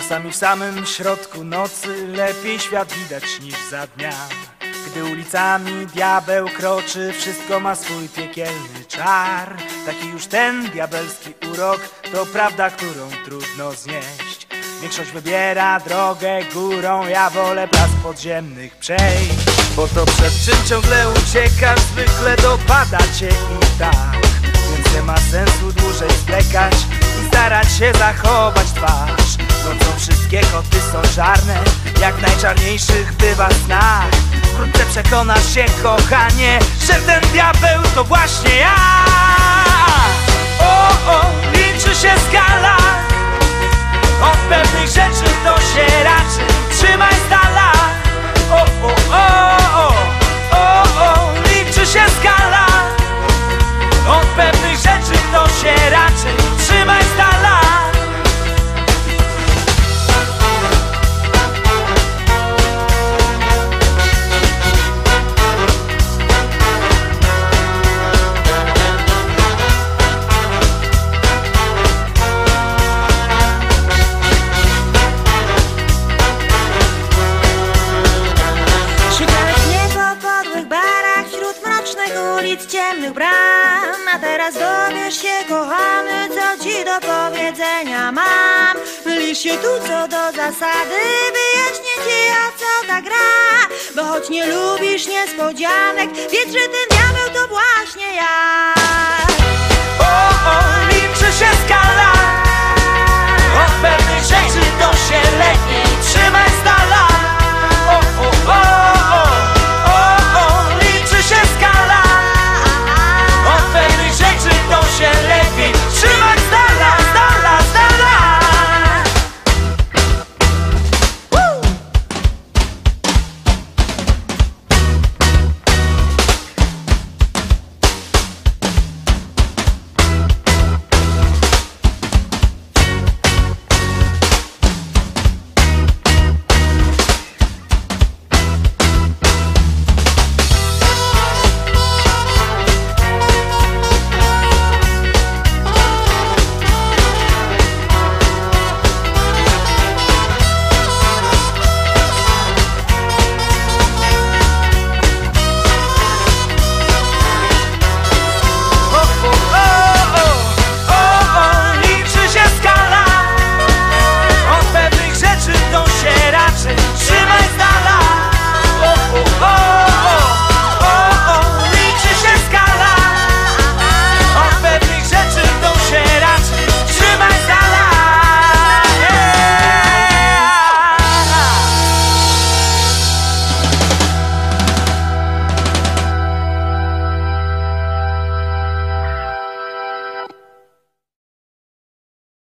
Czasami w samym środku nocy lepiej świat widać niż za dnia. Gdy ulicami diabeł kroczy, wszystko ma swój piekielny czar. Taki już ten diabelski urok, to prawda, którą trudno znieść. Większość wybiera drogę górą, ja wolę blask podziemnych przejść. Bo to przed czym ciągle uciekasz, zwykle dopada cię i tak. Więc nie ma sensu dłużej zwlekać i starać się zachować twarz. Nocą wszystkie koty są czarne, jak w najczarniejszych bywa snach. Wkrótce przekonasz się, kochanie, że ten diabeł to właśnie ja. O, liczy się skala, od pewnych rzeczy to się raczy trzymaj z dala. Liczy się skala, od pewnych rzeczy to się raczy trzymaj z dala. Ciemnych bram, a teraz dowiesz się, kochany, co ci do powiedzenia mam. Mylisz się tu co do zasady, wyjaśnię ci, o co ta gra. Bo choć nie lubisz niespodzianek, wiedz, że ten diabeł to właśnie ja. Liczy się skala, od pewnych rzeczy to się lepiej